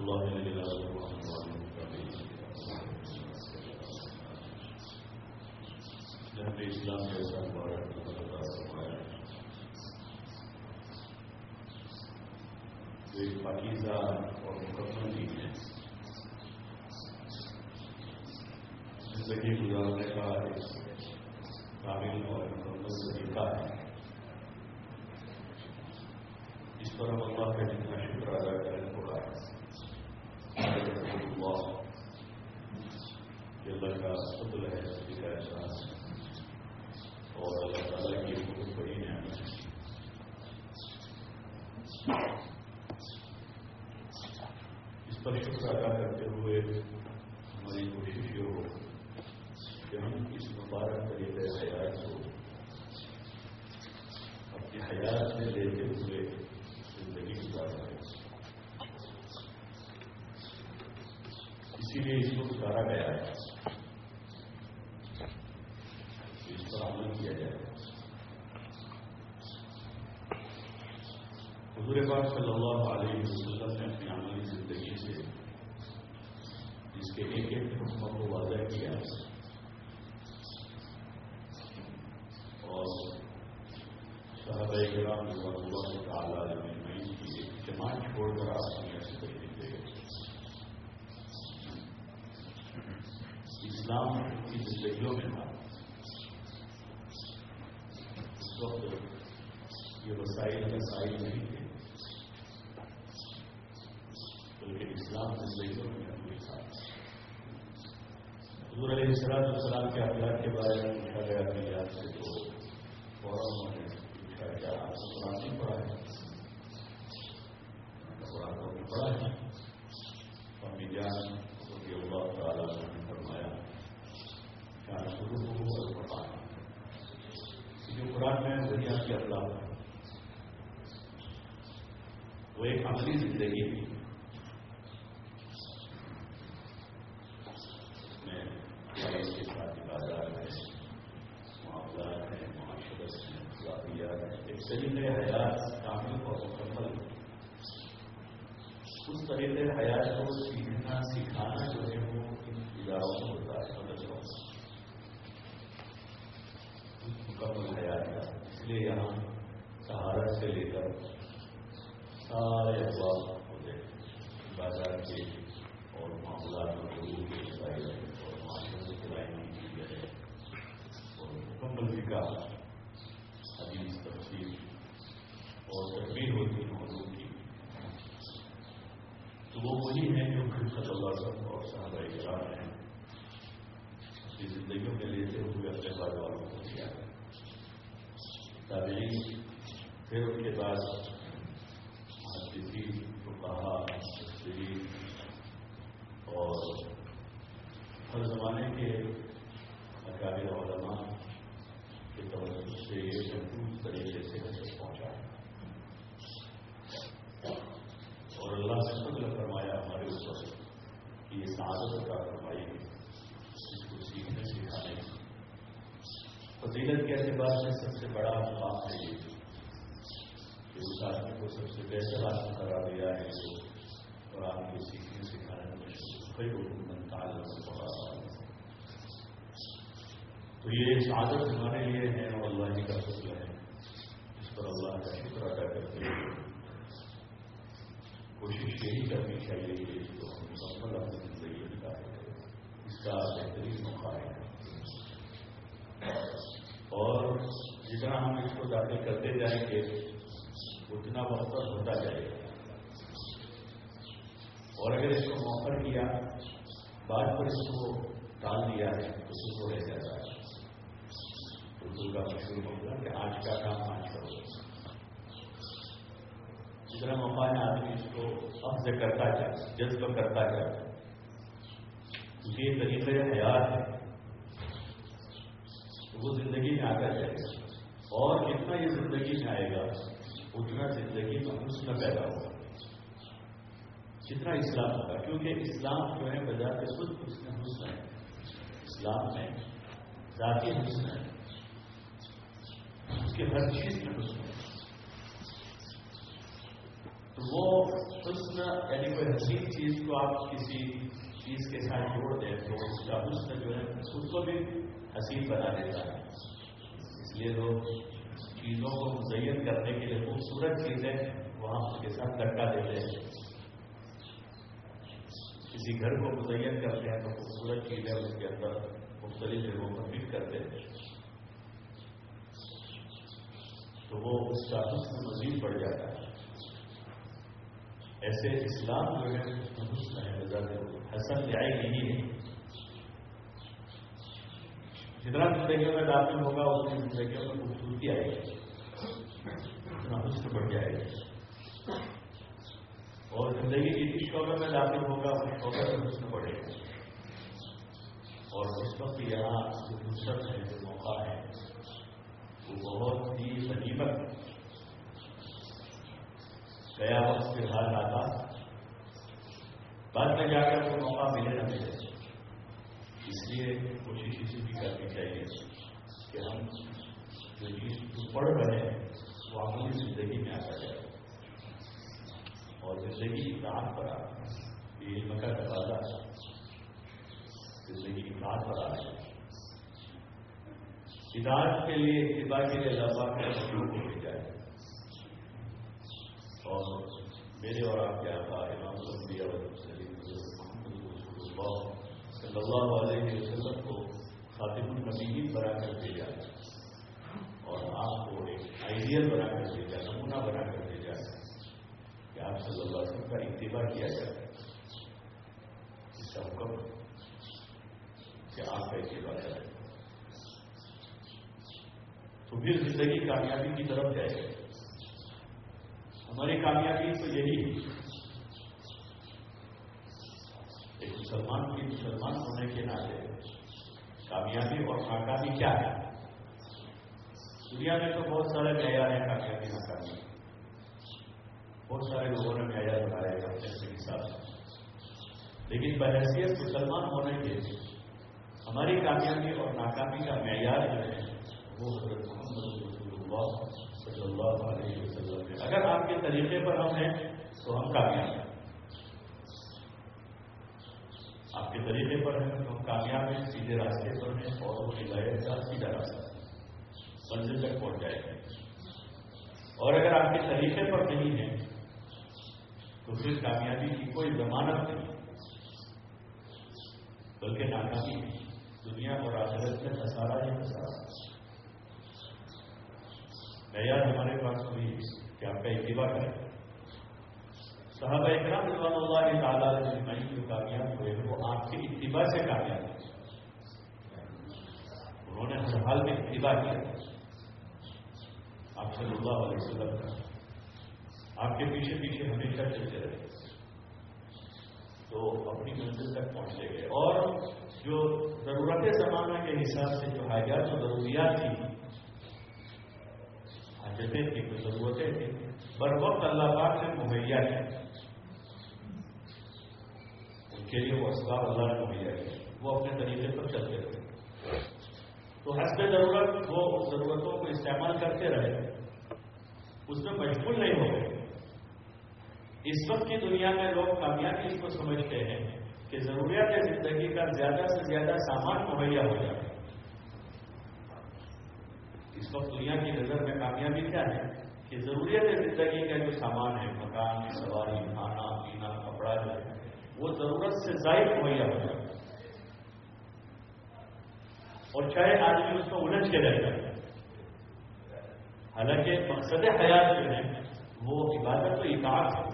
اللہ علیہ جناب اسلام جیسا مبارک فرمایا جو ایک پاکیزہ اور مکمل دین ہے، زندگی گزارنے کا ایک کامل اور مکمل طریقہ ہے۔ اس پر ہم اللہ کا جتنا شکر ادا کریں تھوڑا اللہ کہ اللہ کا فضل ہے، اس کا احسان ہے اور اللہ تعالیٰ کی بہت بڑی نعمت ہے۔ اس پر شکر ادا کرتے ہوئے ہماری کوشش یہ ہو کہ ہم اس مبارک طریقۂ حیات کو اپنی حیات میں لیتے ہوئے زندگی گزار رہے ہیں۔ اسی لیے اس کو گزارا گیا ہے، اس پر عمل کیا جائے۔ حضور پاک صلی اللہ علیہ وسلم نے اپنی عملی زندگی سے اس کے ایک ایک حکم کو واضح کیا اور صحابہ کرام رضوان اللہ تعالی علیہ اجمعین کی ایک جماعت چھوڑ کر آپ دنیا سے تشریف لے گئے۔ اسلام کی زندگیوں میں تھا، اس وقت یہ وسائل نہیں تھے، بلکہ اسلام زندگیوں میں محدود تھا۔ حضور علیہ السلام کے اخلاق کے بارے میں پوچھا گیا کہ یاد سے تو فوراً انہوں نے پوچھا کیا آپ کو قرآن نہیں پڑھا ہے؟ قرآن کو بھی پڑھا ہے۔ امی جان رضی اللہ تعالیٰ نے فرمایا کیا شروع ہو قرآن، جو قرآن میں دنیا کے اخلاق ہے وہ ایک عملی زندگی تھی، اس میں کے ساتھ عبادات ہے، معاملات ہیں، معاشرت ہیں، اخلاقیات ہیں، ایک طریقۂ حیات کامل اور مکمل۔ اس طریقۂ حیات کو سیکھنا سکھانا جو ہے وہ ان اداروں میں ہوتا ہے، مدرسوں مکمل حیات کا۔ اس لیے یہاں طہارت سے لے کر سارے ابواب ہوتے ہیں، عبادات کے اور معاملات اور حقوق کے مسائل اور معاشرت کی لائنیں کی جائے اور مکمل فقہ، حدیث، تفسیر اور تدبیر ہوتی ہے موضوع کی، تو وہ وہی ہیں جو صلی اللہ علیہ وسلم اور صحابہ کرام نے اپنی زندگیوں میں لیتے ہوئے اپنے بعد والوں کو دیا۔ تابعین، پھر اس کے بعد محدثین، فقہا، مفسرین اور ہر زمانے کے اکابر علماء کے توجہ سے یہ محفوظ طریقے سے ہم تک پہنچا اور اللہ نے فضل فرمایا ہمارے اوپر کہ یہ سعادت عطا فرمائی اس کو سیکھنے سکھانے کی۔ فضیلت کے اعتبار سے سب سے بڑا مقام ہے یہ کہ اس آدمی کو سب سے بہتر آدمی قرار دیا ہے جو قرآن کے سیکھنے سکھانے میں خیر من تعلم القرآن۔ تو یہ سعادت ہمارے لیے ہے اور اللہ ہی کا فضل ہے، اس پر اللہ کا شکر ادا کرتے ہیں۔ کوشش یہی کرنی چاہیے کہ اس کو ہم مکمل اپنی زندگی نکالیں، اس کا بہترین موقع ہے اور جتنا ہم اس کو داخل کرتے جائیں گے اتنا وقت ہوتا جائے گا، اور اگر اس کو موخر کیا بعد پر اس کو ٹال دیا ہے تو اس کو رہ جاتا ہے۔ اردو کا مشہور ہوگا کہ آج کا کام آج کرو، جتنا موقع ہے آدمی اس کو اخذ کرتا جائے، جذب کرتا جائے، یہ طریقۂ حیات ہے تو وہ زندگی میں آتا جائے گا، اور جتنا یہ زندگی میں آئے گا اتنا زندگی میں حسن پیدا ہوگا، جتنا اسلام ہوگا، کیونکہ اسلام جو ہے بذات خود اس میں حسن ہے، اسلام میں ذاتی حسن ہے، اس کے ہر چیز میں حسن ہے۔ تو وہ حسن یعنی کوئی حسین چیز کو آپ کسی چیز کے ساتھ جوڑ دیں تو اس کا حسن جو ہے اس کو بھی حسین بنا دیتا ہے. اس لیے لوگ چیزوں کو مزین کرنے کے لیے خوبصورت چیزیں وہاں اس کے ساتھ لٹکا دیتے ہیں. کسی گھر کو مزین کرتے ہیں تو خوبصورت چیزیں اس کے اندر مختلف جگہوں پر فٹ کرتے ہیں تو وہ اس کا حسن مزید بڑھ جاتا ہے. ایسے اسلام جو ہے حسن ہے, حسن رعائی نہیں ہے. جتنا زندگیوں میں داخل ہوگا اتنی زندگیوں میں خوبصورتی آئے گی, اتنا حسن بڑھ جائے گا. اور زندگی کی جس شعبے میں داخل ہوگا اس شعبے میں حسن بڑھے گا. اور اس وقت یہاں جو فرصت ہے, جو موقع ہے, وہ بہت ہی غنیمت گیا وقت کے حال آتا, بعد میں جا کر وہ موقع ملے نہ ملے. اس لیے کوشش اسی بھی کرنی چاہیے کہ ہم جو چیز پڑھ رہے ہیں وہ عملی زندگی میں آتا جائے اور زندگی اطاعت پر آ یہ علم کا تقاضا ہے. زندگی اطاعت پر آ رہی ہے. اطاعت کے لیے اتباع کے لیے اللہ پاک نے رسول کو بھیجا ہے. اور میرے اور آپ کے آقا امام الانبیاء والمرسلین محمد رسول اللہ صلی اللہ علیہ وسلم کو خاتم النبیین بنا کر بھیجا ہے اور آپ کو ایک آئیڈیل بنا کر بھیجا, نمونہ بنا کر بھیجا ہے کہ آپ صلی اللہ علیہ وسلم کا اتباع کیا جائے. اس کا حکم کہ آپ کا اتباع کریں تو پھر زندگی کامیابی کی طرف جائے گی. ہماری کامیابی تو یہی ہے. ایک مسلمان کی مسلمان ہونے کے ناطے کامیابی اور ناکامی کیا ہے؟ دنیا میں تو بہت سارے معیار ہیں کامیابی ناکامی. بہت سارے لوگوں نے معیار بنائے ہیں اپنے حساب سے, لیکن بحیثیت مسلمان ہونے کے ہماری کامیابی اور ناکامی کا معیار جو ہے وہ حضرت محمد رسول اللہ صلی اللہ علیہ وسلم ہے. اگر آپ کے طریقے پر ہم ہیں تو ہم کامیاب ہیں. آپ کے طریقے پر ہیں تو ہم کامیاب ہیں, سیدھے راستے پر ہیں اور وہ ہدایت کا سیدھا راستہ منزل تک پہنچ جائے گا. اور اگر آپ کے طریقے پر نہیں ہیں تو پھر کامیابی کی کوئی ضمانت نہیں بلکہ ناکامی دنیا اور آخرت میں خسارہ ہی خسارہ. معیار ہمارے پاس ہوئی کہ آپ کا اتباع کریں. صحابہ اکرام رضوان اللہ تعالیٰ اجمعین جو کامیاب ہوئے وہ آپ کی اتباع سے کامیاب ہوئے. انہوں نے ہر حال میں اتباع کیا آپ صلی اللہ علیہ وسلم کا. آپ کے پیچھے پیچھے ہمیشہ چلتے رہے تو اپنی منزل تک پہنچے گئے. اور جو ضرورت زمانہ کے حساب سے جو حاجات و ضروریات تھیں, حاجتیں تھیں, کوئی ضرورتیں تھیں, بر وقت اللہ پاک نے مہیا کی. ان کے لیے وہ اسباب اللہ نے مہیا کی, وہ اپنے طریقے پر چلتے رہے. تو حسب ضرورت وہ ضرورتوں کو استعمال کرتے رہے, اس میں مشغول نہیں ہو گئے. اس وقت کی دنیا میں لوگ کامیابی اس کو سمجھتے ہیں کہ ضروریات زندگی کا زیادہ سے زیادہ سامان مہیا ہو جائے. اس وقت دنیا کی نظر میں کامیابی کیا ہے کہ ضروریات زندگی کا جو سامان ہے, مکان, سواری, کھانا پینا, کپڑا جو ہے وہ ضرورت سے زائد مہیا ہو جائے. اور چاہے آدمی اس کو الجھ کے رہ جائے. حالانکہ مقصد حیات جو ہے وہ عبادت و اطاعت ہے.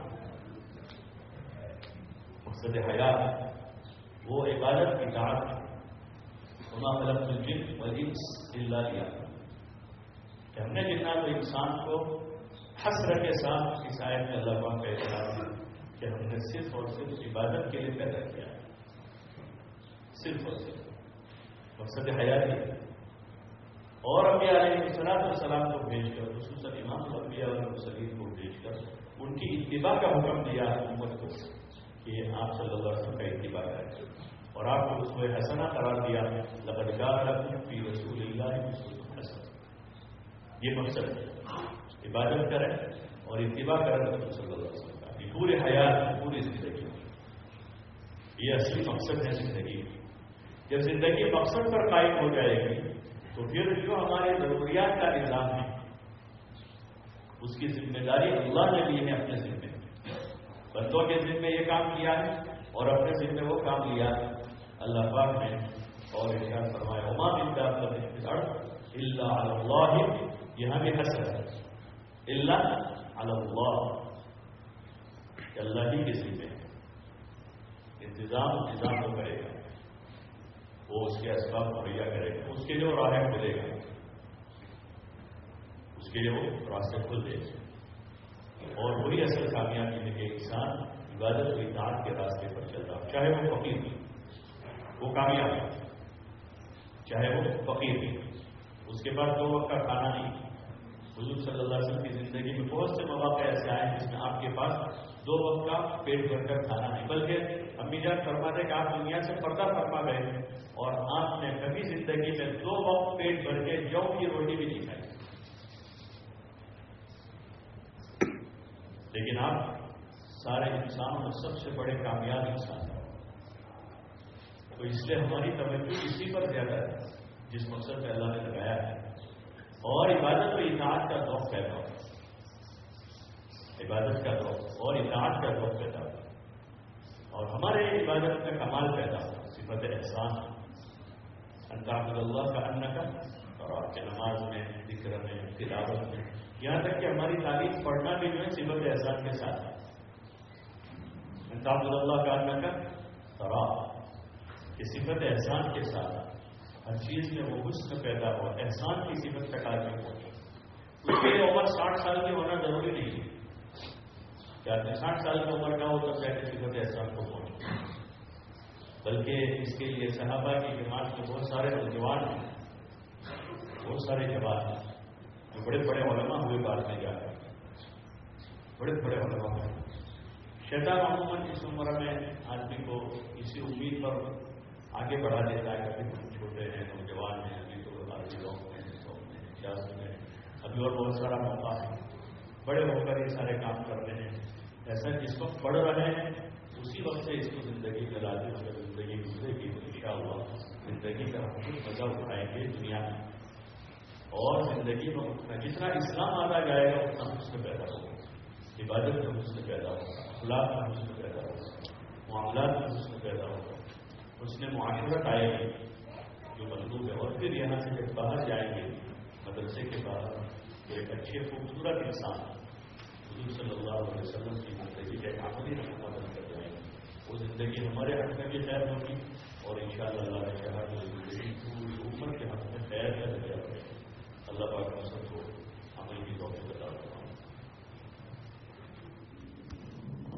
مقصد حیات وہ عبادت اطاعت ہے. وما خلقت الجن والانس الا ليعبدون. کہ ہم نے جتنا تو انسان کو حسر کے ساتھ اس آیت میں اللہ پاک کا اعتراف ہے کہ ہم نے صرف اور صرف عبادت کے لیے پیدا کیا ہے. صرف اور صرف مقصد حیات ہے. اور انبیاء علیہ السلام کو بھیج کر, خصوصاً امام الانبیاء والمرسلین کو بھیج کر ان کی اتباع کا حکم دیا امت کو کہ آپ صلی اللہ علیہ وسلم کا اتباع کریں, اور آپ کو اسوہ حسنہ قرار دیا. لقد كان لكم في رسول الله اسوة حسنة. یہ مقصد ہے, عبادت کریں اور اتباع کریں رسول صلی اللہ علیہ وسلم. پورے حیات پوری زندگی یہ اصلی مقصد ہے زندگی. جب زندگی مقصد پر قائم ہو جائے گی تو پھر جو ہمارے ضروریات کا نظام ہے اس کی ذمہ داری اللہ نے لی ہے اپنے ذمے. بندوں کے ذمے یہ کام کیا ہے اور اپنے ذمے وہ کام لیا ہے اللہ پاک نے. اور ارشاد فرمایا وما من دابۃ فی الارض الا علی اللہ. یہاں بھی حسر ہے الا علی اللہ کہ اللہ ہی کے ذمے انتظام وہ کرے گا. وہ اس کے اسباب مہیا کرے گا, اس کے لیے وہ راہیں کھولے گا, اس کے لیے وہ راستے کھل دے گا. اور وہی اصل کامیابی ہے کہ انسان عبادت و اطاعت کے راستے پر چل رہا, چاہے وہ فقیر ہو وہ کامیاب ہے, چاہے وہ فقیر ہے اس کے بعد 2 وقت کا کھانا نہیں. حضور صلی اللہ علیہ وسلم کی زندگی میں بہت سے مواقع ایسے آئے جس میں آپ کے پاس 2 وقت کا پیٹ بھر کر کھانا نہیں, بلکہ امی جان فرماتے کہ آپ دنیا سے پردہ فرما گئے اور آپ نے کبھی زندگی میں 2 وقت پیٹ بھر کے جو کی روٹی بھی نہیں کھائی. لیکن آپ سارے انسانوں میں سب سے بڑے کامیاب انسان ہیں. تو اس لیے ہماری توجہ اسی پر زیادہ ہے جس مقصد پہ اللہ نے لگایا ہے. اور عبادت و اطاعت کا ذوق پیدا ہو, عبادت کا ذوق اور اطاعت کا ذوق پیدا ہو, اور ہمارے عبادت کا کمال پیدا ہو. صفت احسان ان تعبد اللہ کا ان کا, اور آپ کے نماز میں, ذکر میں, تلاوت میں, یہاں تک کہ ہماری تعلیم پڑھنا بھی جو ہے صفت احسان کے ساتھ ہے. ان تعبد اللہ کا ان کا یہ صفت احسان کے ساتھ ہر چیز میں وہ حسن پیدا ہو, احسان کی صفت تک آدمی پہنچے. اس کے لیے عمر 60 سال کی ہونا ضروری نہیں ہے کہ آدمی 60 سال کی عمر کا ہو تب جا کے صفت احسان کو پہنچے, بلکہ اس کے لیے صحابہ کی جماعت کے بہت سارے نوجوان ہیں, بہت سارے جوان ہیں جو بڑے بڑے علماء ہوئے بعد میں جا کر, بڑے بڑے علماء ہوئے. شیطان عموماً اس عمر میں آدمی کو اسی امید پر آگے بڑھا دیتا ہے کہ ہم چھوٹے ہیں, نوجوان ہیں, ابھی تو عالمی لوگ ہیں, سیاست میں ابھی اور بہت سارا موقع ہے, بڑے ہو کر یہ سارے کام کر رہے ہیں. ایسا جس وقت پڑھ رہے ہیں اسی وقت سے اس کو زندگی میں لازم اگر زندگی گزرے گی تو انشاءاللہ زندگی کا ہم کچھ مزہ اٹھائیں گے دنیا میں. اور زندگی میں اٹھنا جتنا اسلام آتا جائے گا اتنا حسن پیدا ہوگا, عبادت میں حسن پیدا ہوگا, اخلاق میں حسن پیدا ہوگا, معاملات میں حسن پیدا ہوگا, اس نے معاشرت آئے گی جو مطلوب ہے. اور پھر یہاں سے جب باہر جائیں گے مدرسے کے باہر ایک اچھے خوبصورت انسان حضور صلی اللہ علیہ وسلم کی زندگی کے عملی رہنما بن کر جائیں گے. وہ زندگی ہمارے حق میں بھی خیر ہوگی اور انشاءاللہ اللہ نے